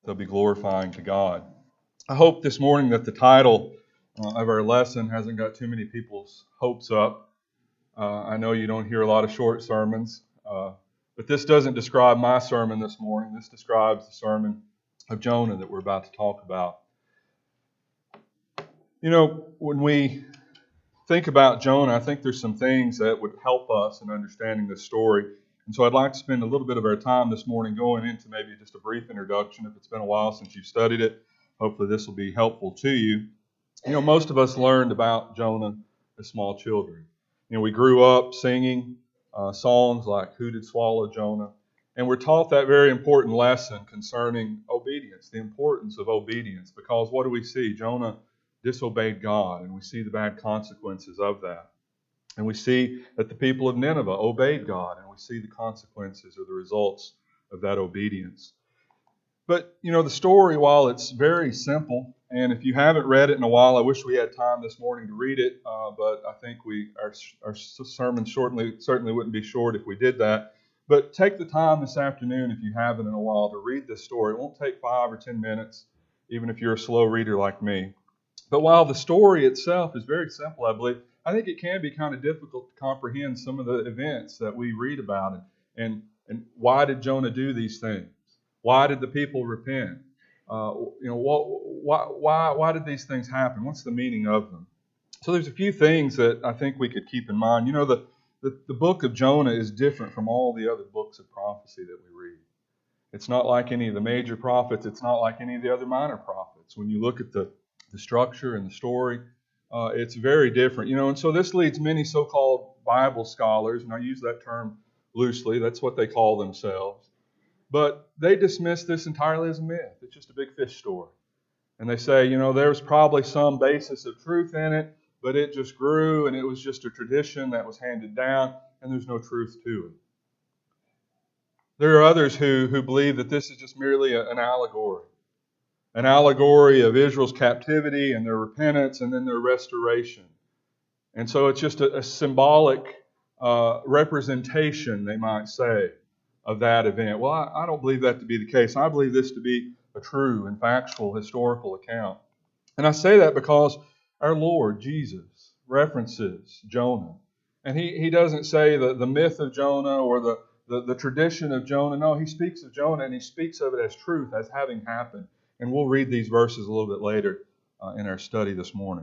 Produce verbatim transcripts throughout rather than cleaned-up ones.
they'll be glorifying to God. I hope this morning that the title uh, of our lesson hasn't got too many people's hopes up. Uh, I know you don't hear a lot of short sermons, uh, but this doesn't describe my sermon this morning. This describes the sermon of Jonah that we're about to talk about. You know, when we think about Jonah, I think there's some things that would help us in understanding this story. And so I'd like to spend a little bit of our time this morning going into maybe just a brief introduction. If it's been a while since you've studied it, hopefully this will be helpful to you. You know, most of us learned about Jonah as small children. You know, we grew up singing uh, songs like Who Did Swallow Jonah? And we're taught that very important lesson concerning obedience, the importance of obedience. Because what do we see? Jonah disobeyed God, and we see the bad consequences of that. And we see that the people of Nineveh obeyed God, and we see the consequences or the results of that obedience. But, you know, the story, while it's very simple, and if you haven't read it in a while, I wish we had time this morning to read it, uh, but I think we our, our sermon certainly, certainly wouldn't be short if we did that. But take the time this afternoon, if you haven't in a while, to read this story. It won't take five or ten minutes, even if you're a slow reader like me. But while the story itself is very simple, I believe, I think it can be kind of difficult to comprehend some of the events that we read about it. And, and why did Jonah do these things? Why did the people repent? Uh, you know, what, why, why, why did these things happen? What's the meaning of them? So there's a few things that I think we could keep in mind. You know, the, the, the book of Jonah is different from all the other books of prophecy that we read. It's not like any of the major prophets. It's not like any of the other minor prophets. When you look at the, the structure and the story, uh, it's very different. You know, and so this leads many so-called Bible scholars, and I use that term loosely, that's what they call themselves, but they dismiss this entirely as a myth. It's just a big fish story. And they say, you know, there's probably some basis of truth in it, but it just grew and it was just a tradition that was handed down and there's no truth to it. There are others who, who believe that this is just merely a, an allegory. An allegory of Israel's captivity and their repentance and then their restoration. And so it's just a, a symbolic uh, representation, they might say, of that event. Well, I, I don't believe that to be the case. I believe this to be a true and factual historical account. And I say that because our Lord, Jesus, references Jonah. And he, he doesn't say the, the myth of Jonah or the, the, the tradition of Jonah. No, he speaks of Jonah and he speaks of it as truth, as having happened. And we'll read these verses a little bit later uh, in our study this morning.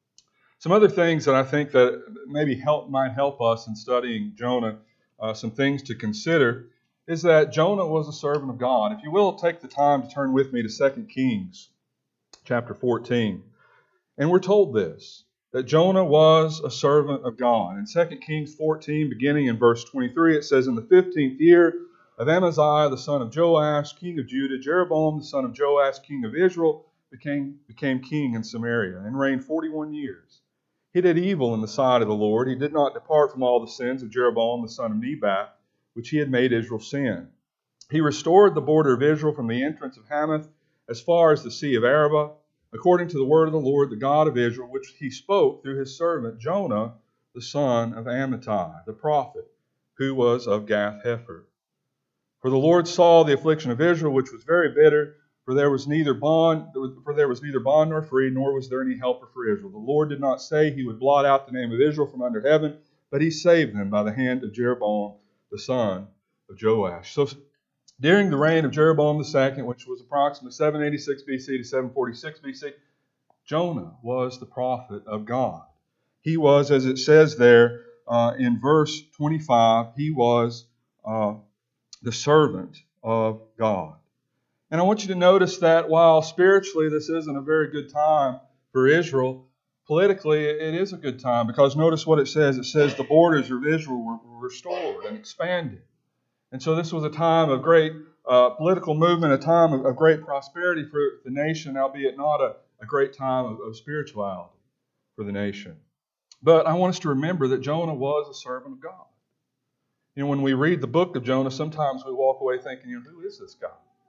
Some other things that I think that maybe help might help us in studying Jonah, uh, some things to consider, is that Jonah was a servant of God. If you will, take the time to turn with me to Second Kings chapter fourteen. And we're told this, that Jonah was a servant of God. In Second Kings fourteen, beginning in verse twenty-three, it says, in the fifteenth year of Amaziah, the son of Joash, king of Judah, Jeroboam, the son of Joash, king of Israel, became, became king in Samaria and reigned forty-one years. He did evil in the sight of the Lord. He did not depart from all the sins of Jeroboam, the son of Nebat, which he had made Israel sin. He restored the border of Israel from the entrance of Hamath as far as the sea of Arabah, according to the word of the Lord, the God of Israel, which he spoke through his servant Jonah, the son of Amittai, the prophet, who was of Gath-hepher. For the Lord saw the affliction of Israel, which was very bitter, for there was neither bond, for there was neither bond nor free, nor was there any helper for Israel. The Lord did not say he would blot out the name of Israel from under heaven, but he saved them by the hand of Jeroboam, the son of Joash. So during the reign of Jeroboam the second, which was approximately seven eighty-six B C to seven forty-six B C, Jonah was the prophet of God. He was, as it says there uh, in verse twenty-five, he was uh, the servant of God. And I want you to notice that while spiritually this isn't a very good time for Israel, politically it is a good time, because notice what it says. It says the borders of Israel were restored and expanded. And so this was a time of great uh, political movement, a time of, of great prosperity for the nation, albeit not a, a great time of, of spirituality for the nation. But I want us to remember that Jonah was a servant of God. You know, when we read the book of Jonah, sometimes we walk away thinking, you know, who is this guy?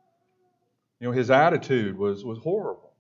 You know, his attitude was, was horrible.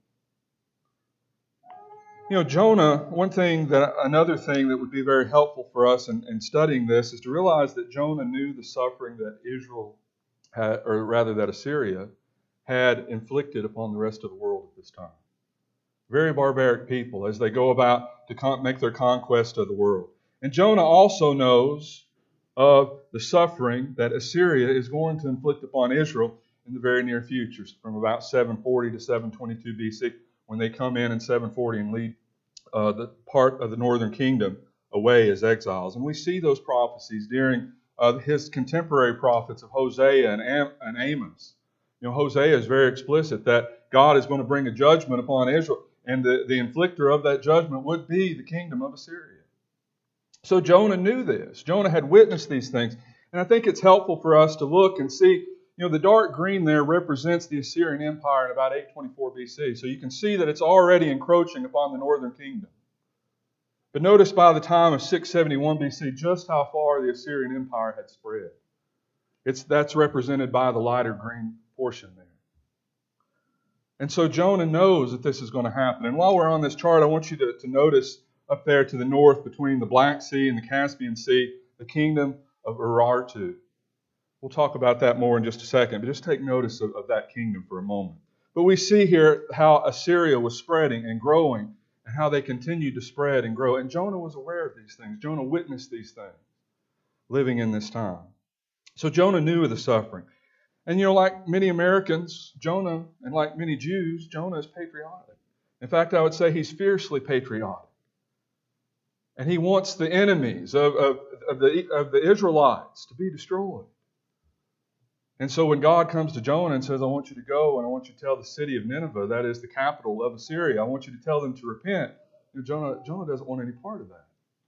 You know, Jonah, one thing that, another thing that would be very helpful for us in, in studying this is to realize that Jonah knew the suffering that Israel had, or rather that Assyria had inflicted upon the rest of the world at this time. Very barbaric people as they go about to con- make their conquest of the world. And Jonah also knows of the suffering that Assyria is going to inflict upon Israel in the very near future, from about seven forty to seven twenty-two B C, when they come in in seven forty and lead uh, the part of the northern kingdom away as exiles. And we see those prophecies during uh, his contemporary prophets of Hosea and, Am- and Amos. You know, Hosea is very explicit that God is going to bring a judgment upon Israel, and the, the inflictor of that judgment would be the kingdom of Assyria. So Jonah knew this. Jonah had witnessed these things. And I think it's helpful for us to look and see, you know, the dark green there represents the Assyrian Empire in about eight twenty-four B C. So you can see that it's already encroaching upon the northern kingdom. But notice by the time of six seventy-one B C just how far the Assyrian Empire had spread. It's, that's represented by the lighter green portion there. And so Jonah knows that this is going to happen. And while we're on this chart, I want you to, to notice up there to the north between the Black Sea and the Caspian Sea, the kingdom of Urartu. We'll talk about that more in just a second, but just take notice of, of that kingdom for a moment. But we see here how Assyria was spreading and growing, and how they continued to spread and grow. And Jonah was aware of these things. Jonah witnessed these things, living in this time. So Jonah knew of the suffering. And you know, like many Americans, Jonah, and like many Jews, Jonah is patriotic. In fact, I would say he's fiercely patriotic. And he wants the enemies of, of, of, the, of the Israelites to be destroyed. And so when God comes to Jonah and says, I want you to go and I want you to tell the city of Nineveh, that is the capital of Assyria, I want you to tell them to repent, you know, Jonah, Jonah doesn't want any part of that.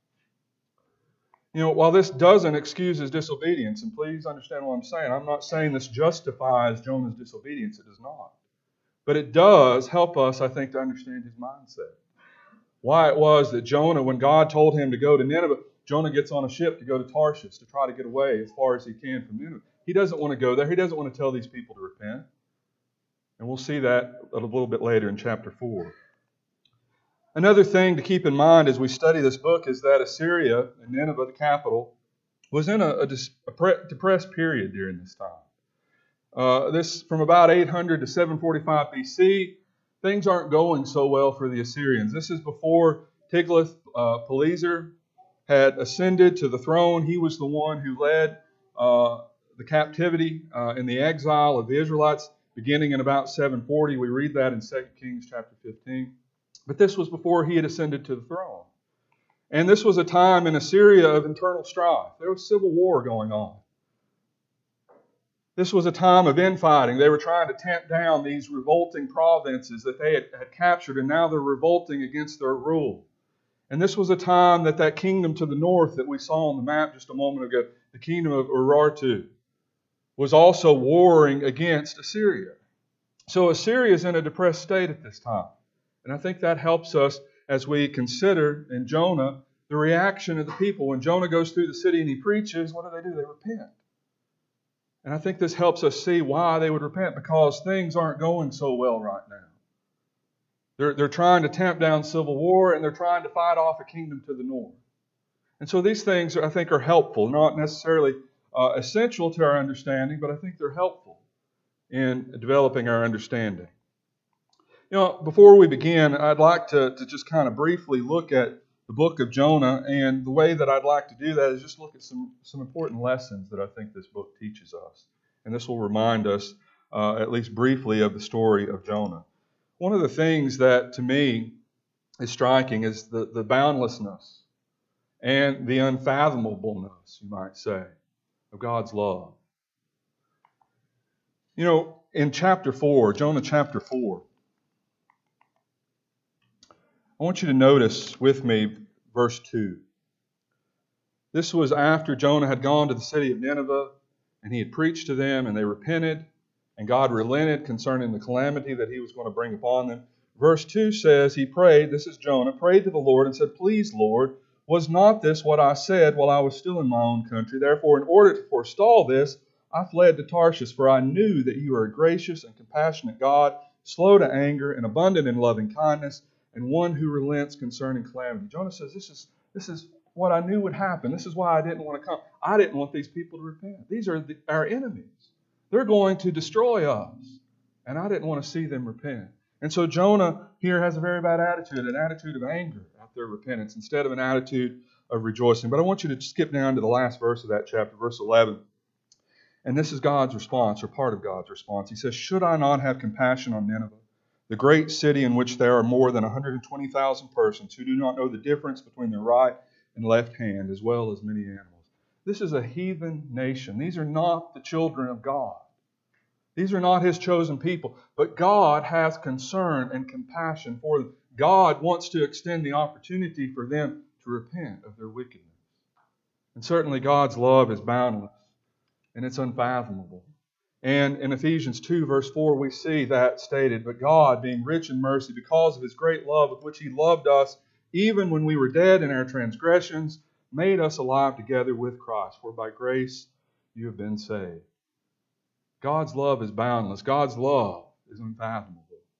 You know, while this doesn't excuse his disobedience, and please understand what I'm saying, I'm not saying this justifies Jonah's disobedience, it does not. But it does help us, I think, to understand his mindset. Why it was that Jonah, when God told him to go to Nineveh, Jonah gets on a ship to go to Tarshish to try to get away as far as he can from Nineveh. He doesn't want to go there. He doesn't want to tell these people to repent. And we'll see that a little bit later in chapter four. Another thing to keep in mind as we study this book is that Assyria, and Nineveh, the capital, was in a, a, a depressed period during this time. Uh, this from about eight hundred to seven forty-five B C, things aren't going so well for the Assyrians. This is before Tiglath-Pileser had ascended to the throne. He was the one who led uh, the captivity uh, and the exile of the Israelites beginning in about seven forty. We read that in Second Kings chapter fifteen. But this was before he had ascended to the throne. And this was a time in Assyria of internal strife. There was civil war going on. This was a time of infighting. They were trying to tamp down these revolting provinces that they had, had captured, and now they're revolting against their rule. And this was a time that that kingdom to the north that we saw on the map just a moment ago, the kingdom of Urartu, was also warring against Assyria. So Assyria is in a depressed state at this time. And I think that helps us as we consider in Jonah the reaction of the people. When Jonah goes through the city and he preaches, what do they do? They repent. And I think this helps us see why they would repent, because things aren't going so well right now. They're, they're trying to tamp down civil war, and they're trying to fight off a kingdom to the north. And so these things, I think, are helpful, not necessarily uh, essential to our understanding, but I think they're helpful in developing our understanding. You know, before we begin, I'd like to, to just kind of briefly look at the book of Jonah, and the way that I'd like to do that is just look at some, some important lessons that I think this book teaches us. And this will remind us, uh, at least briefly, of the story of Jonah. One of the things that, to me, is striking is the, the boundlessness and the unfathomableness, you might say, of God's love. You know, in chapter four, Jonah chapter four, I want you to notice with me verse two. This was after Jonah had gone to the city of Nineveh, and he had preached to them, and they repented, and God relented concerning the calamity that he was going to bring upon them. Verse two says, he prayed, this is Jonah, prayed to the Lord and said, please, Lord, was not this what I said while I was still in my own country? Therefore, in order to forestall this, I fled to Tarshish, for I knew that you are a gracious and compassionate God, slow to anger and abundant in loving kindness, and one who relents concerning calamity. Jonah says, this is, this is what I knew would happen. This is why I didn't want to come. I didn't want these people to repent. These are the, our enemies. They're going to destroy us. And I didn't want to see them repent. And so Jonah here has a very bad attitude, an attitude of anger at their repentance instead of an attitude of rejoicing. But I want you to skip down to the last verse of that chapter, verse eleven. And this is God's response, or part of God's response. He says, should I not have compassion on Nineveh, the great city in which there are more than one hundred twenty thousand persons who do not know the difference between their right and left hand, as well as many animals? This is a heathen nation. These are not the children of God. These are not His chosen people. But God has concern and compassion for them. God wants to extend the opportunity for them to repent of their wickedness. And certainly God's love is boundless, and it's unfathomable. And in Ephesians two, verse four, we see that stated, but God, being rich in mercy, because of His great love with which He loved us, even when we were dead in our transgressions, made us alive together with Christ, for by grace you have been saved. God's love is boundless. God's love is unfathomable.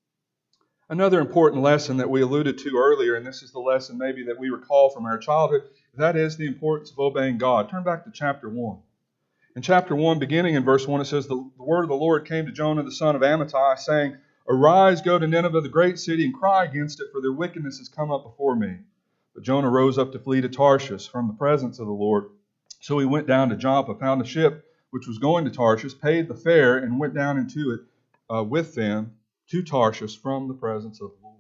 Another important lesson that we alluded to earlier, and this is the lesson maybe that we recall from our childhood, that is the importance of obeying God. Turn back to chapter one. In chapter one, beginning in verse one, it says, the word of the Lord came to Jonah the son of Amittai, saying, arise, go to Nineveh, the great city, and cry against it, for their wickedness has come up before me. But Jonah rose up to flee to Tarshish from the presence of the Lord. So he went down to Joppa, found a ship which was going to Tarshish, paid the fare, and went down into it uh, with them to Tarshish from the presence of the Lord.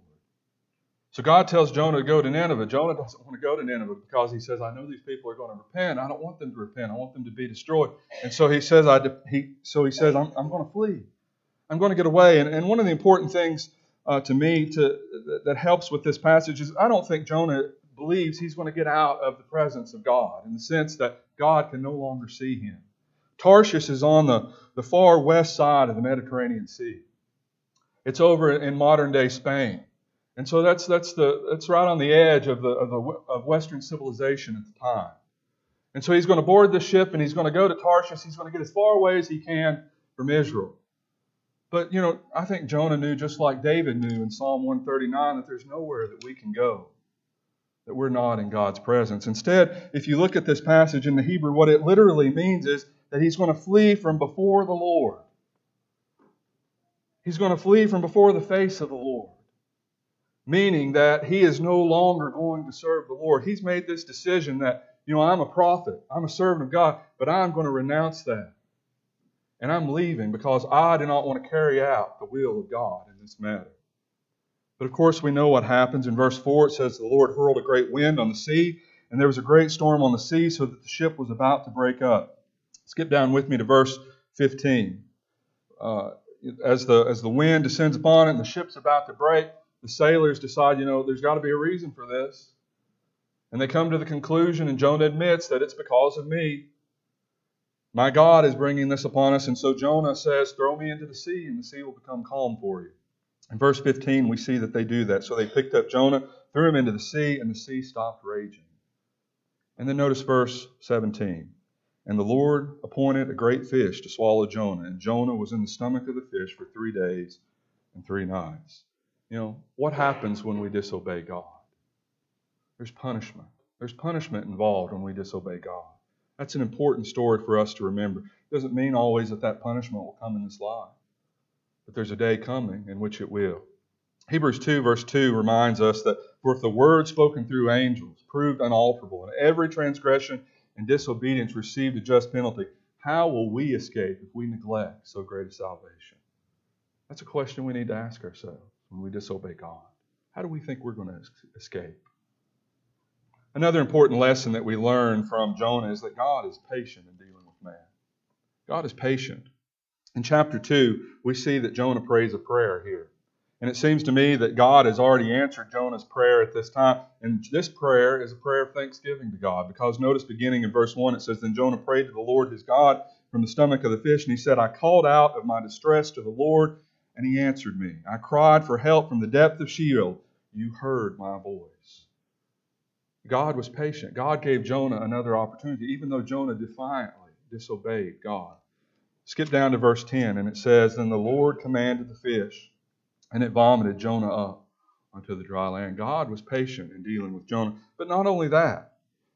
So God tells Jonah to go to Nineveh. Jonah doesn't want to go to Nineveh because he says, I know these people are going to repent. I don't want them to repent. I want them to be destroyed. And so he says, I de- he, so he says, I'm, I'm going to flee. I'm going to get away. And, and one of the important things uh, to me to, that helps with this passage is I don't think Jonah believes he's going to get out of the presence of God in the sense that God can no longer see him. Tarshish is on the, the far west side of the Mediterranean Sea. It's over in modern-day Spain. And so that's that's the that's right on the edge of the of the of Western civilization at the time. And so he's going to board the ship and he's going to go to Tarshish. He's going to get as far away as he can from Israel. But you know, I think Jonah knew, just like David knew in Psalm one thirty-nine, that there's nowhere that we can go that we're not in God's presence. Instead, if you look at this passage in the Hebrew, what it literally means is that he's going to flee from before the Lord. He's going to flee from before the face of the Lord. Meaning that he is no longer going to serve the Lord. He's made this decision that, you know, I'm a prophet, I'm a servant of God, but I'm going to renounce that. And I'm leaving because I do not want to carry out the will of God in this matter. But of course we know what happens. In verse four it says, the Lord hurled a great wind on the sea, and there was a great storm on the sea so that the ship was about to break up. Skip down with me to verse fifteen. Uh, as the as the wind descends upon it and the ship's about to break, the sailors decide, you know, there's got to be a reason for this. And they come to the conclusion, and Jonah admits that it's because of me. My God is bringing this upon us. And so Jonah says, throw me into the sea, and the sea will become calm for you. In verse fifteen, we see that they do that. So they picked up Jonah, threw him into the sea, and the sea stopped raging. And then notice verse seventeen. And the Lord appointed a great fish to swallow Jonah, and Jonah was in the stomach of the fish for three days and three nights. You know, what happens when we disobey God? There's punishment. There's punishment involved when we disobey God. That's an important story for us to remember. It doesn't mean always that that punishment will come in this life. But there's a day coming in which it will. Hebrews two verse two reminds us that, for if the word spoken through angels proved unalterable, and every transgression and disobedience received a just penalty, how will we escape if we neglect so great a salvation? That's a question we need to ask ourselves when we disobey God. How do we think we're going to escape? Another important lesson that we learn from Jonah is that God is patient in dealing with man. God is patient. In chapter two, we see that Jonah prays a prayer here. And it seems to me that God has already answered Jonah's prayer at this time. And this prayer is a prayer of thanksgiving to God. Because notice beginning in verse one, it says, then Jonah prayed to the Lord his God from the stomach of the fish. And he said, I called out of my distress to the Lord, and he answered me. I cried for help from the depth of Sheol. You heard my voice. God was patient. God gave Jonah another opportunity, even though Jonah defiantly disobeyed God. Skip down to verse ten, and it says, then the Lord commanded the fish, and it vomited Jonah up onto the dry land. God was patient in dealing with Jonah. But not only that.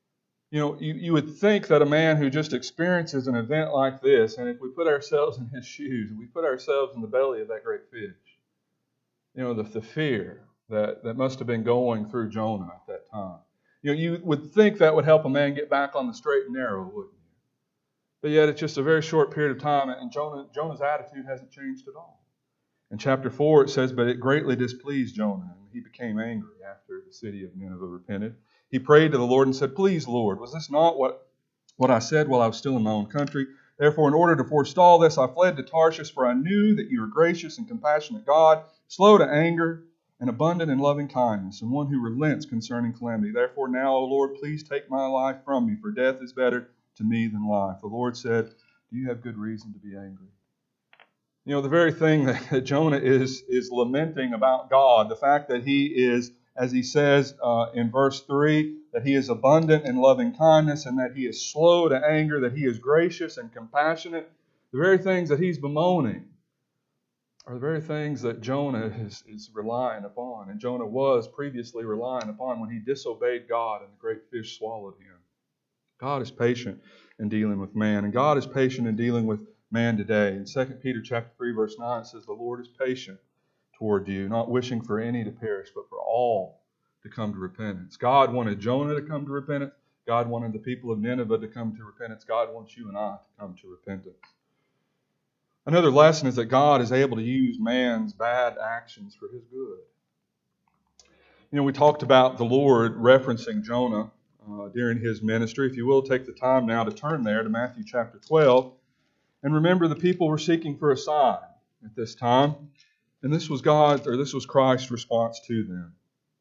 You know, you, you would think that a man who just experiences an event like this, and if we put ourselves in his shoes, we put ourselves in the belly of that great fish, you know, the, the fear that, that must have been going through Jonah at that time. You know, you would think that would help a man get back on the straight and narrow, wouldn't you? But yet it's just a very short period of time, and Jonah, Jonah's attitude hasn't changed at all. In chapter four it says, "But it greatly displeased Jonah, and he became angry after the city of Nineveh repented. He prayed to the Lord and said, 'Please, Lord, was this not what, what I said while I was still in my own country? Therefore, in order to forestall this, I fled to Tarshish, for I knew that you are gracious and compassionate God, slow to anger, and abundant in loving kindness, and one who relents concerning calamity. Therefore now, O Lord, please take my life from me, for death is better to me than life.' The Lord said, 'Do you have good reason to be angry?'" You know, the very thing that, that Jonah is, is lamenting about God, the fact that he is, as he says uh, in verse three, that he is abundant in loving kindness and that he is slow to anger, that he is gracious and compassionate, the very things that he's bemoaning are the very things that Jonah is, is relying upon. And Jonah was previously relying upon when he disobeyed God and the great fish swallowed him. God is patient in dealing with man, and God is patient in dealing with man today. In Second Peter chapter three, verse nine, it says, "The Lord is patient toward you, not wishing for any to perish, but for all to come to repentance." God wanted Jonah to come to repentance. God wanted the people of Nineveh to come to repentance. God wants you and I to come to repentance. Another lesson is that God is able to use man's bad actions for his good. You know, we talked about the Lord referencing Jonah uh, during his ministry. If you will, take the time now to turn there to Matthew chapter twelve. And remember, the people were seeking for a sign at this time. And this was God, or this was Christ's response to them.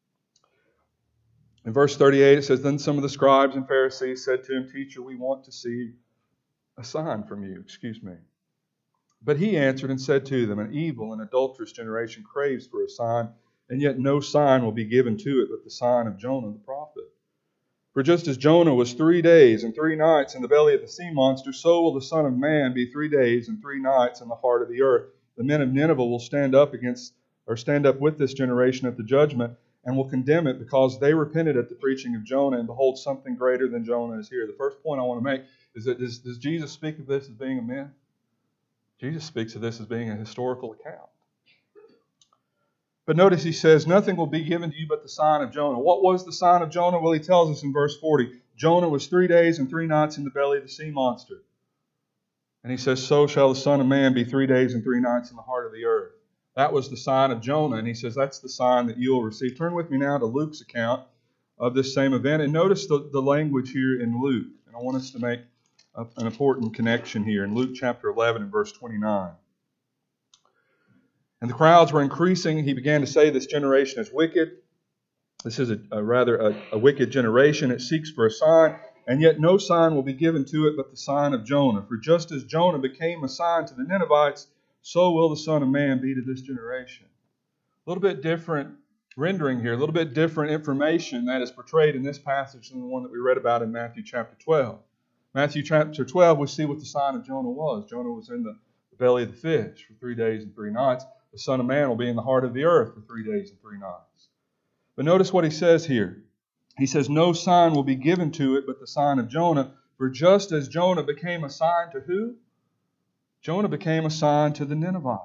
In verse thirty-eight, it says, "Then some of the scribes and Pharisees said to him, 'Teacher, we want to see a sign from you.'" Excuse me. But he answered and said to them, "An evil and adulterous generation craves for a sign, and yet no sign will be given to it but the sign of Jonah the prophet. For just as Jonah was three days and three nights in the belly of the sea monster, so will the Son of Man be three days and three nights in the heart of the earth. The men of Nineveh will stand up against, or stand up with this generation at the judgment, and will condemn it, because they repented at the preaching of Jonah, and behold, something greater than Jonah is here." The first point I want to make is that does, does Jesus speak of this as being a myth? Jesus speaks of this as being a historical account. But notice he says, "Nothing will be given to you but the sign of Jonah." What was the sign of Jonah? Well, he tells us in verse forty. Jonah was three days and three nights in the belly of the sea monster. And he says, "So shall the Son of Man be three days and three nights in the heart of the earth." That was the sign of Jonah. And he says, that's the sign that you'll receive. Turn with me now to Luke's account of this same event. And notice the, the language here in Luke. And I want us to make a, an important connection here. In Luke chapter eleven and verse twenty-nine. "And the crowds were increasing. He began to say, 'This generation is wicked. This is a, a rather a, a wicked generation. It seeks for a sign, and yet no sign will be given to it but the sign of Jonah. For just as Jonah became a sign to the Ninevites, so will the Son of Man be to this generation.'" A little bit different rendering here, a little bit different information that is portrayed in this passage than the one that we read about in Matthew chapter twelve. Matthew chapter twelve, we see what the sign of Jonah was. Jonah was in the belly of the fish for three days and three nights. The Son of Man will be in the heart of the earth for three days and three nights. But notice what he says here. He says, "No sign will be given to it but the sign of Jonah. For just as Jonah became a sign to who? Jonah became a sign to the Ninevites."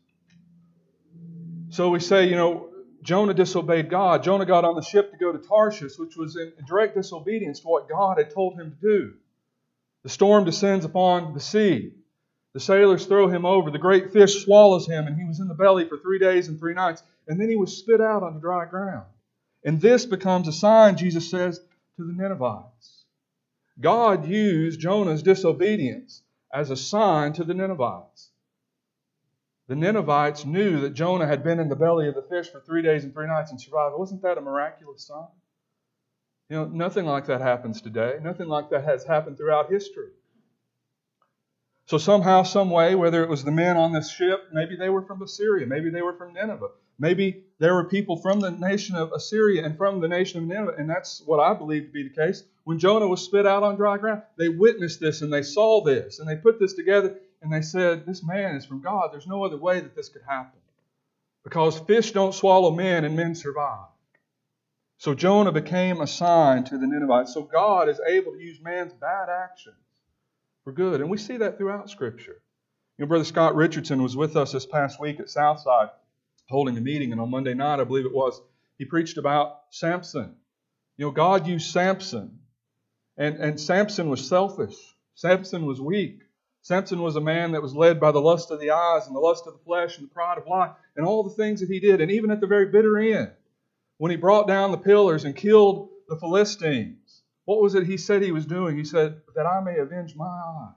So we say, you know, Jonah disobeyed God. Jonah got on the ship to go to Tarshish, which was in direct disobedience to what God had told him to do. The storm descends upon the sea. The sailors throw him over. The great fish swallows him, and he was in the belly for three days and three nights. And then he was spit out onto dry ground. And this becomes a sign, Jesus says, to the Ninevites. God used Jonah's disobedience as a sign to the Ninevites. The Ninevites knew that Jonah had been in the belly of the fish for three days and three nights and survived. Wasn't that a miraculous sign? You know, nothing like that happens today. Nothing like that has happened throughout history. So somehow, some way, whether it was the men on this ship, maybe they were from Assyria, maybe they were from Nineveh, maybe there were people from the nation of Assyria and from the nation of Nineveh, and that's what I believe to be the case. When Jonah was spit out on dry ground, they witnessed this and they saw this and they put this together and they said, this man is from God. There's no other way that this could happen. Because fish don't swallow men and men survive. So Jonah became a sign to the Ninevites. So God is able to use man's bad actions for good. And we see that throughout Scripture. You know, Brother Scott Richardson was with us this past week at Southside holding a meeting. And on Monday night, I believe it was, he preached about Samson. You know, God used Samson. And, and Samson was selfish. Samson was weak. Samson was a man that was led by the lust of the eyes and the lust of the flesh and the pride of life and all the things that he did. And even at the very bitter end, when he brought down the pillars and killed the Philistines, what was it he said he was doing? He said, that I may avenge my eyes.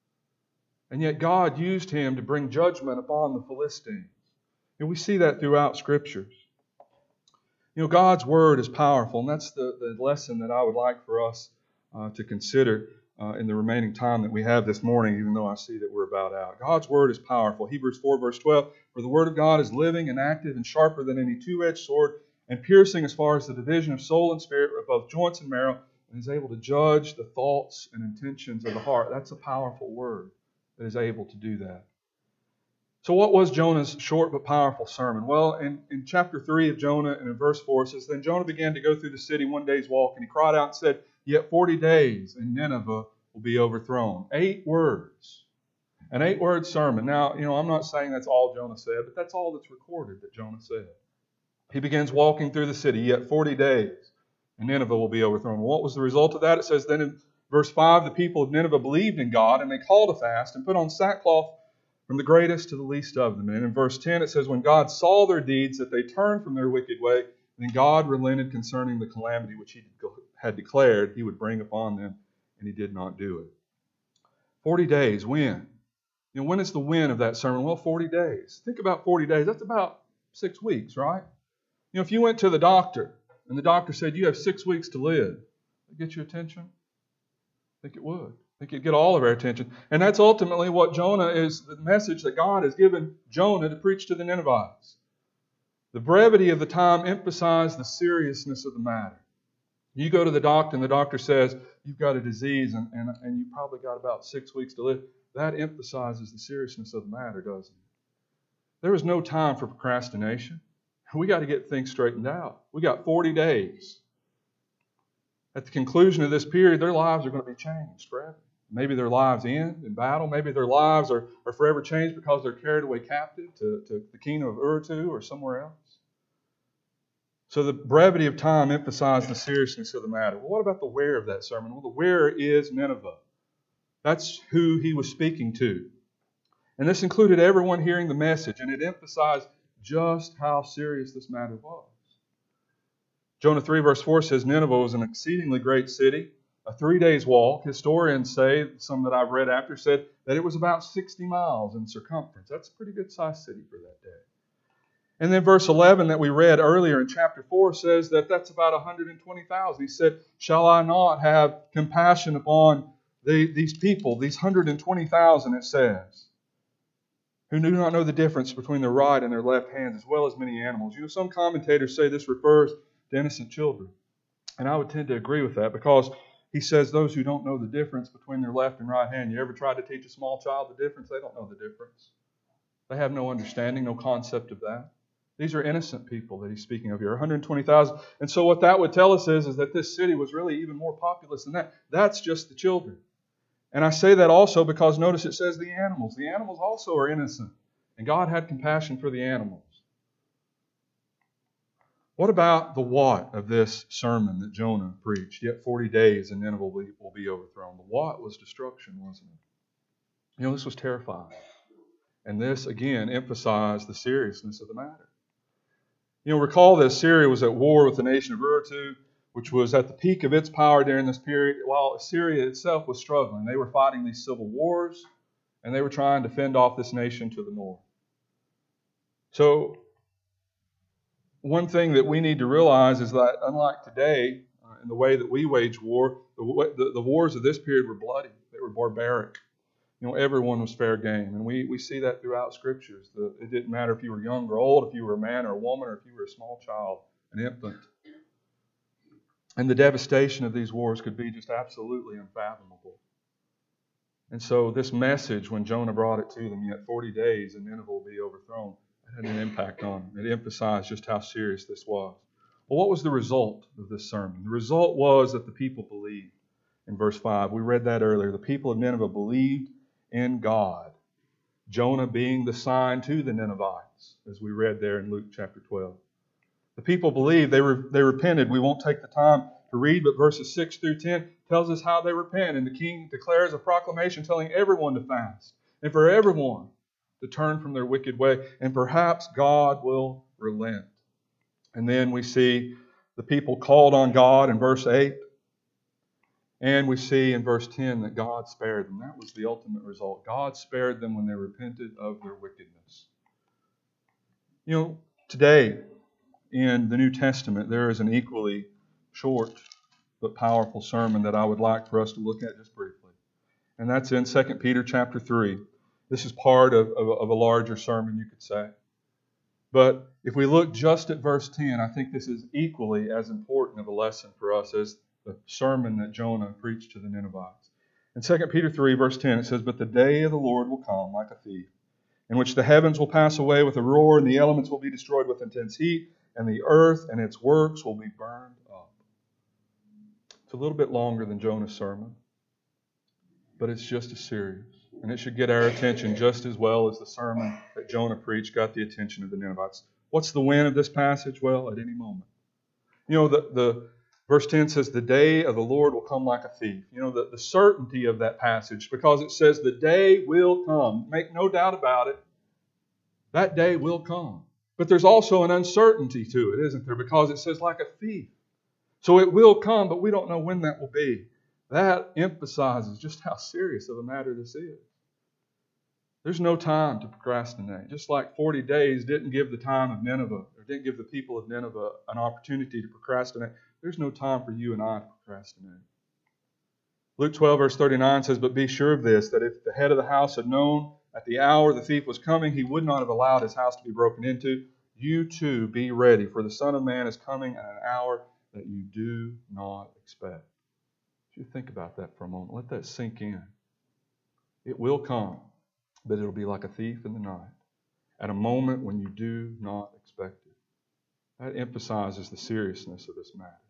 And yet God used him to bring judgment upon the Philistines. And we see that throughout Scriptures. You know, God's Word is powerful, and that's the, the lesson that I would like for us uh, to consider uh, in the remaining time that we have this morning, even though I see that we're about out. God's Word is powerful. Hebrews four, verse twelve, for the Word of God is living and active and sharper than any two-edged sword, and piercing as far as the division of soul and spirit, of both joints and marrow, and is able to judge the thoughts and intentions of the heart. That's a powerful Word that is able to do that. So what was Jonah's short but powerful sermon? Well, in, in chapter three of Jonah and in verse four, it says, then Jonah began to go through the city one day's walk, and he cried out and said, yet forty days, and Nineveh will be overthrown. Eight words. An eight-word sermon. Now, you know, I'm not saying that's all Jonah said, but that's all that's recorded that Jonah said. He begins walking through the city, yet forty days, and Nineveh will be overthrown. What was the result of that? It says, then in verse five, the people of Nineveh believed in God, and they called a fast and put on sackcloth from the greatest to the least of them. And in verse ten, it says, when God saw their deeds, that they turned from their wicked way, then God relented concerning the calamity which he had declared he would bring upon them, and he did not do it. Forty days, when? You know, when is the when of that sermon? Well, forty days. Think about forty days. That's about six weeks, right? You know, if you went to the doctor and the doctor said you have six weeks to live, would it get your attention? I think it would. I think it'd get all of our attention. And that's ultimately what Jonah is, the message that God has given Jonah to preach to the Ninevites. The brevity of the time emphasized the seriousness of the matter. You go to the doctor and the doctor says, you've got a disease and, and, and you've probably got about six weeks to live. That emphasizes the seriousness of the matter, doesn't it? There is no time for procrastination. We got to get things straightened out. We got forty days. At the conclusion of this period, their lives are going to be changed forever. Maybe their lives end in battle. Maybe their lives are, are forever changed because they're carried away captive to, to the kingdom of Ur-tu or somewhere else. So the brevity of time emphasized the seriousness of the matter. Well, what about the where of that sermon? Well, the where is Nineveh. That's who he was speaking to. And this included everyone hearing the message, and it emphasized just how serious this matter was. Jonah three verse four says, Nineveh was an exceedingly great city, a three days walk. Historians say, some that I've read after, said that it was about sixty miles in circumference. That's a pretty good sized city for that day. And then verse eleven that we read earlier in chapter four says that that's about one hundred twenty thousand. He said, shall I not have compassion upon the, these people, these one hundred twenty thousand, it says, who do not know the difference between their right and their left hands, as well as many animals. You know, some commentators say this refers to innocent children. And I would tend to agree with that, because he says those who don't know the difference between their left and right hand. You ever tried to teach a small child the difference? They don't know the difference. They have no understanding, no concept of that. These are innocent people that he's speaking of here, one hundred twenty thousand. And so what that would tell us is, is that this city was really even more populous than that. That's just the children. And I say that also because notice it says the animals. The animals also are innocent. And God had compassion for the animals. What about the what of this sermon that Jonah preached? Yet forty days and Nineveh will be, will be overthrown. The what was destruction, wasn't it? You know, this was terrifying. And this, again, emphasized the seriousness of the matter. You know, recall that Assyria was at war with the nation of Ur-tu, which was at the peak of its power during this period, while Assyria itself was struggling. They were fighting these civil wars, and they were trying to fend off this nation to the north. So, one thing that we need to realize is that, unlike today, uh, in the way that we wage war, the, the, the wars of this period were bloody. They were barbaric. You know, everyone was fair game. And we, we see that throughout Scriptures. The, it didn't matter if you were young or old, if you were a man or a woman, or if you were a small child, an infant. And the devastation of these wars could be just absolutely unfathomable. And so this message, when Jonah brought it to them, yet forty days and Nineveh will be overthrown, it had an impact on them. It emphasized just how serious this was. Well, what was the result of this sermon? The result was that the people believed. In verse five, we read that earlier. The people of Nineveh believed in God, Jonah being the sign to the Ninevites, as we read there in Luke chapter twelve. The people believed, they, re- they repented. We won't take the time to read, but verses six through ten tells us how they repent. And the king declares a proclamation telling everyone to fast and for everyone to turn from their wicked way. And perhaps God will relent. And then we see the people called on God in verse eight. And we see in verse ten that God spared them. That was the ultimate result. God spared them when they repented of their wickedness. You know, today in the New Testament, there is an equally short but powerful sermon that I would like for us to look at just briefly. And that's in Second Peter chapter three. This is part of, of, of a larger sermon, you could say. But if we look just at verse ten, I think this is equally as important of a lesson for us as the sermon that Jonah preached to the Ninevites. In Second Peter three, verse ten, it says, "But the day of the Lord will come like a thief, in which the heavens will pass away with a roar, and the elements will be destroyed with intense heat, and the earth and its works will be burned up." It's a little bit longer than Jonah's sermon, but it's just as serious. And it should get our attention just as well as the sermon that Jonah preached got the attention of the Ninevites. What's the when of this passage? Well, at any moment. You know, the, the verse ten says, "The day of the Lord will come like a thief." You know, the, the certainty of that passage, because it says the day will come. Make no doubt about it. That day will come. But there's also an uncertainty to it, isn't there? Because it says like a thief. So it will come, but we don't know when that will be. That emphasizes just how serious of a matter this is. There's no time to procrastinate. Just like forty days didn't give the time of Nineveh, or didn't give the people of Nineveh an opportunity to procrastinate, there's no time for you and I to procrastinate. Luke twelve, verse thirty-nine says, "But be sure of this, that if the head of the house had known at the hour the thief was coming, he would not have allowed his house to be broken into. You too be ready, for the Son of Man is coming at an hour that you do not expect." You think about that for a moment. Let that sink in. It will come, but it'll be like a thief in the night, at a moment when you do not expect it. That emphasizes the seriousness of this matter.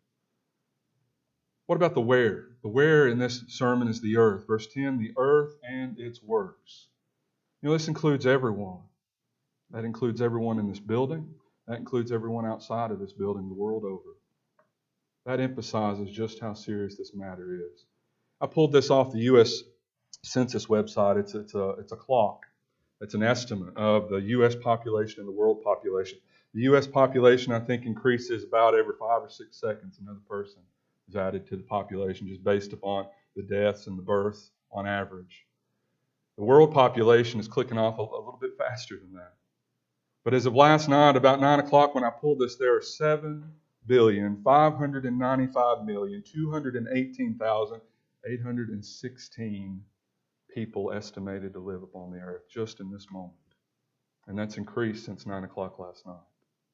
What about the where? The where in this sermon is the earth. Verse ten, "The earth and its works." You know, this includes everyone. That includes everyone in this building. That includes everyone outside of this building the world over. That emphasizes just how serious this matter is. I pulled this off the U S Census website. It's, it's, a, it's a clock. It's an estimate of the U S population and the world population. The U S population, I think, increases about every five or six seconds. Another person is added to the population just based upon the deaths and the births on average. The world population is clicking off a, a little bit faster than that. But as of last night, about nine o'clock when I pulled this, there are seven billion five hundred ninety-five million two hundred eighteen thousand eight hundred sixteen people estimated to live upon the earth just in this moment. And that's increased since nine o'clock last night.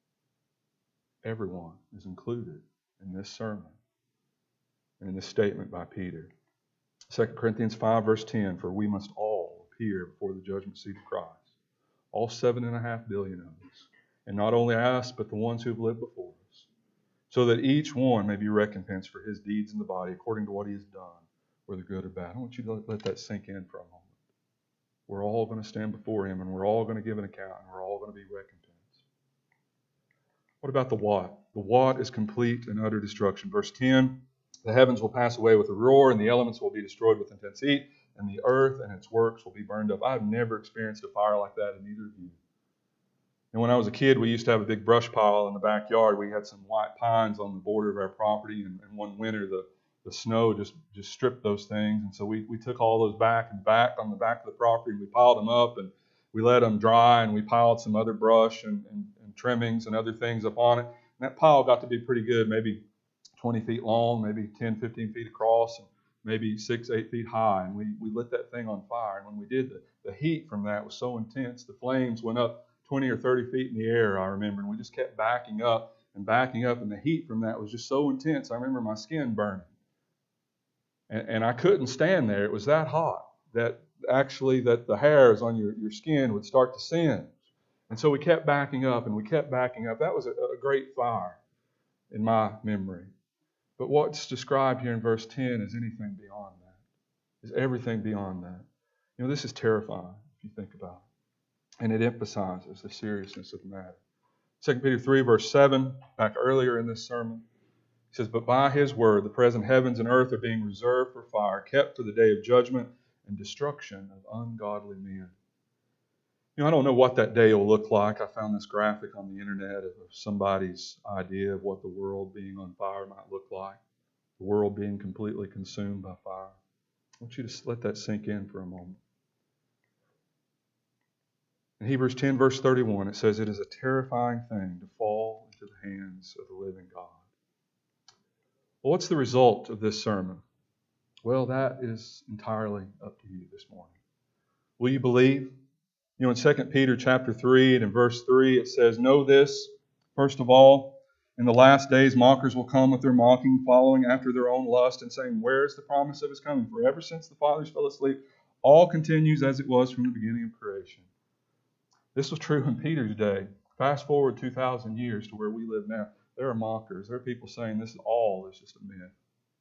Everyone is included in this sermon and in this statement by Peter. Second Corinthians five, verse ten, "For we must all appear before the judgment seat of Christ." All seven and a half billion of us. And not only us, but the ones who have lived before us. So that each one may be recompensed for his deeds in the body according to what he has done, whether good or bad. I want you to let that sink in for a moment. We're all going to stand before him, and we're all going to give an account, and we're all going to be recompensed. What about the what? The what is complete and utter destruction. Verse ten, "The heavens will pass away with a roar, and the elements will be destroyed with intense heat, and the earth and its works will be burned up." I've never experienced a fire like that in either of you. And when I was a kid, we used to have a big brush pile in the backyard. We had some white pines on the border of our property, and, and one winter the, the snow just, just stripped those things. And so we, we took all those back and back on the back of the property, and we piled them up, and we let them dry, and we piled some other brush and, and, and trimmings and other things up on it. And that pile got to be pretty good, maybe twenty feet long, maybe ten, fifteen feet across, and maybe six, eight feet high. And we, we lit that thing on fire. And when we did, the, the heat from that was so intense, the flames went up twenty or thirty feet in the air, I remember. And we just kept backing up and backing up. And the heat from that was just so intense. I remember my skin burning. And, and I couldn't stand there. It was that hot that actually that the hairs on your, your skin would start to singe. And so we kept backing up and we kept backing up. That was a, a great fire. in my memory. But what's described here in verse ten is anything beyond that, is everything beyond that. You know, this is terrifying if you think about it. And it emphasizes the seriousness of the matter. Second Peter three, verse seven, back earlier in this sermon, he says, "But by his word the present heavens and earth are being reserved for fire, kept for the day of judgment and destruction of ungodly men." You know, I don't know what that day will look like. I found this graphic on the internet of somebody's idea of what the world being on fire might look like. The world being completely consumed by fire. I want you to let that sink in for a moment. In Hebrews ten, verse thirty-one, it says, "It is a terrifying thing to fall into the hands of the living God." Well, what's the result of this sermon? Well, that is entirely up to you this morning. Will you believe? You know, in Second Peter chapter three and in verse three, it says, "Know this, first of all, in the last days mockers will come with their mocking, following after their own lust, and saying, 'Where is the promise of his coming? For ever since the fathers fell asleep, all continues as it was from the beginning of creation.'" This was true in Peter's day. Fast forward two thousand years to where we live now. There are mockers. There are people saying this all is just a myth.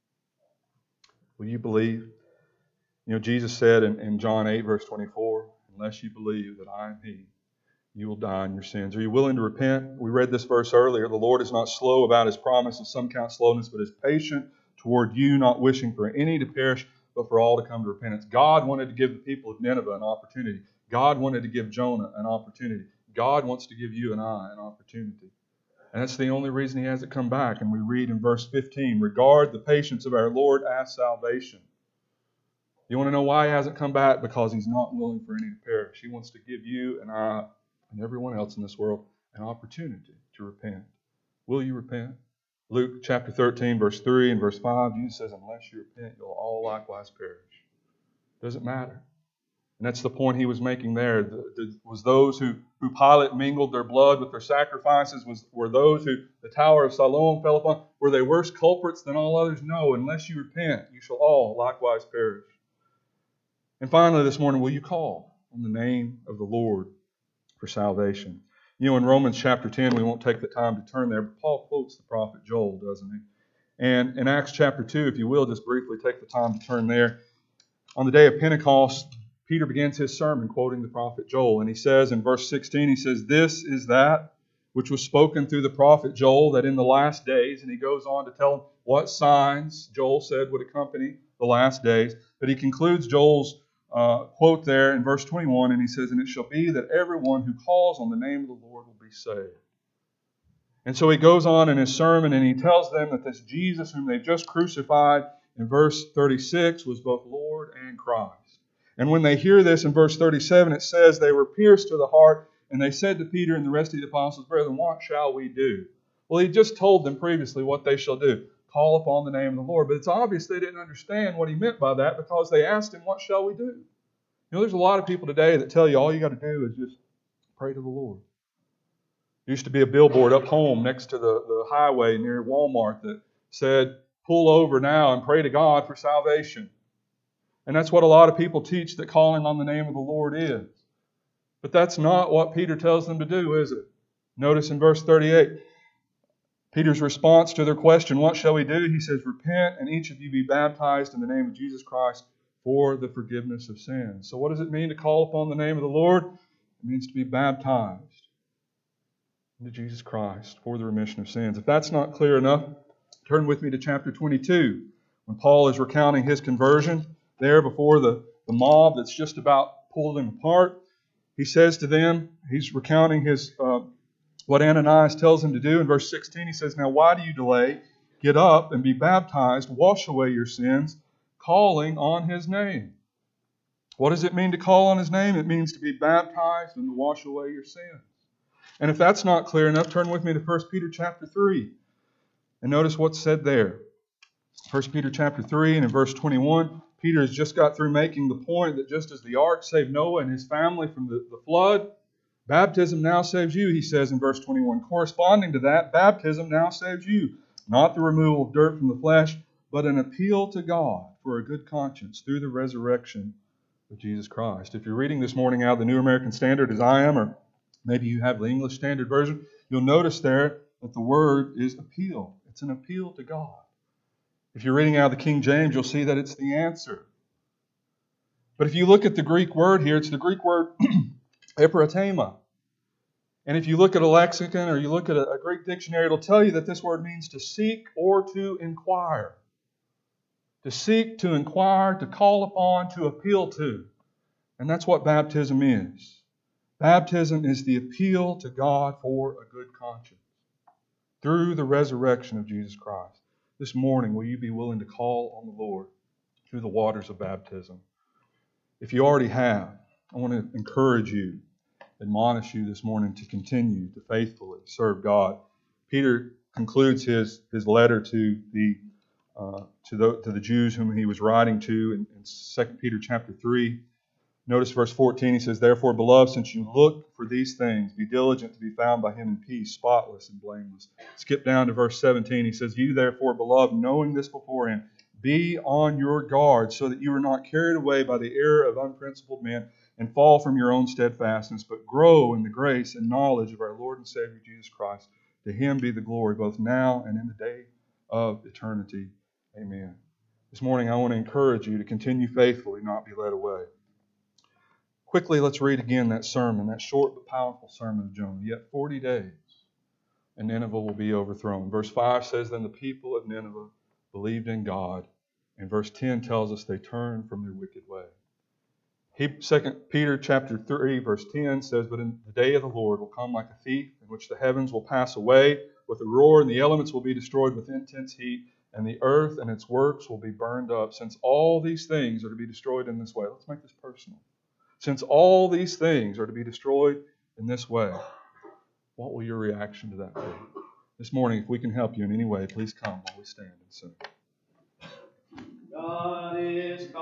Will you believe? You know, Jesus said in, in John eight, verse twenty-four, "Unless you believe that I am He, you will die in your sins." Are you willing to repent? We read this verse earlier. The Lord is not slow about His promise, as some count slowness, but is patient toward you, not wishing for any to perish, but for all to come to repentance. God wanted to give the people of Nineveh an opportunity. God wanted to give Jonah an opportunity. God wants to give you and I an opportunity. And that's the only reason He hasn't come back. And we read in verse fifteen, "Regard the patience of our Lord as salvation." You want to know why He hasn't come back? Because He's not willing for any to perish. He wants to give you and I and everyone else in this world an opportunity to repent. Will you repent? Luke chapter thirteen, verse three and verse five, Jesus says, "Unless you repent, you'll all likewise perish." Doesn't matter. And that's the point He was making there. The, the, was those who, who Pilate mingled their blood with their sacrifices, was, were those who the Tower of Siloam fell upon, were they worse culprits than all others? No, unless you repent, you shall all likewise perish. And finally this morning, will you call on the name of the Lord for salvation? You know, in Romans chapter ten, we won't take the time to turn there, but Paul quotes the prophet Joel, doesn't he? And in Acts chapter two, if you will, just briefly take the time to turn there. On the day of Pentecost, Peter begins his sermon quoting the prophet Joel. And he says in verse sixteen, he says, "This is that which was spoken through the prophet Joel, that in the last days," and he goes on to tell them what signs Joel said would accompany the last days. But he concludes Joel's uh, quote there in verse twenty-one, and he says, "And it shall be that everyone who calls on the name of the Lord will be saved." And so he goes on in his sermon and he tells them that this Jesus whom they've just crucified in verse thirty-six was both Lord and Christ. And when they hear this in verse thirty-seven, it says, "They were pierced to the heart, and they said to Peter and the rest of the apostles, 'Brethren, what shall we do?'" Well, he just told them previously what they shall do. Call upon the name of the Lord. But it's obvious they didn't understand what he meant by that, because they asked him, "What shall we do?" You know, there's a lot of people today that tell you all you got to do is just pray to the Lord. There used to be a billboard up home next to the, the highway near Walmart that said, "Pull over now and pray to God for salvation." And that's what a lot of people teach that calling on the name of the Lord is. But that's not what Peter tells them to do, is it? Notice in verse thirty-eight, Peter's response to their question, "What shall we do?" He says, "Repent and each of you be baptized in the name of Jesus Christ for the forgiveness of sins." So what does it mean to call upon the name of the Lord? It means to be baptized into Jesus Christ for the remission of sins. If that's not clear enough, turn with me to chapter twenty-two, when Paul is recounting his conversion there before the, the mob that's just about pulled him apart. He says to them, he's recounting his uh, what Ananias tells him to do. In verse sixteen, he says, "Now why do you delay? Get up and be baptized, wash away your sins, calling on His name." What does it mean to call on His name? It means to be baptized and to wash away your sins. And if that's not clear enough, turn with me to First Peter chapter three. And notice what's said there. First Peter chapter three and in verse twenty-one, Peter has just got through making the point that just as the ark saved Noah and his family from the, the flood, baptism now saves you, he says in verse twenty-one. Corresponding to that, baptism now saves you. Not the removal of dirt from the flesh, but an appeal to God for a good conscience through the resurrection of Jesus Christ. If you're reading this morning out of the New American Standard, as I am, or maybe you have the English Standard Version, you'll notice there that the word is appeal. It's an appeal to God. If you're reading out of the King James, you'll see that it's the answer. But if you look at the Greek word here, it's the Greek word epratema. And if you look at a lexicon or you look at a, a Greek dictionary, it'll tell you that this word means to seek or to inquire. To seek, to inquire, to call upon, to appeal to. And that's what baptism is. Baptism is the appeal to God for a good conscience through the resurrection of Jesus Christ. This morning, will you be willing to call on the Lord through the waters of baptism? If you already have, I want to encourage you, admonish you this morning to continue to faithfully serve God. Peter concludes his, his letter to the uh, to the to the Jews whom he was writing to in, in Second Peter chapter three. Notice verse fourteen, he says, "Therefore, beloved, since you look for these things, be diligent to be found by him in peace, spotless and blameless." Skip down to verse seventeen. He says, "You therefore, beloved, knowing this beforehand, be on your guard, so that you are not carried away by the error of unprincipled men and fall from your own steadfastness, but grow in the grace and knowledge of our Lord and Savior Jesus Christ. To him be the glory both now and in the day of eternity. Amen." This morning I want to encourage you to continue faithfully, not be led away. Quickly, let's read again that sermon, that short but powerful sermon of Jonah. "Yet forty days, and Nineveh will be overthrown." Verse five says, "Then the people of Nineveh believed in God." And verse ten tells us they turned from their wicked way. Second Peter chapter three, verse ten says, "But in the day of the Lord will come like a thief, in which the heavens will pass away with a roar, and the elements will be destroyed with intense heat, and the earth and its works will be burned up." Since all these things are to be destroyed in this way, let's make this personal. Since all these things are to be destroyed in this way, what will your reaction to that be? This morning, if we can help you in any way, please come while we stand and sing. God is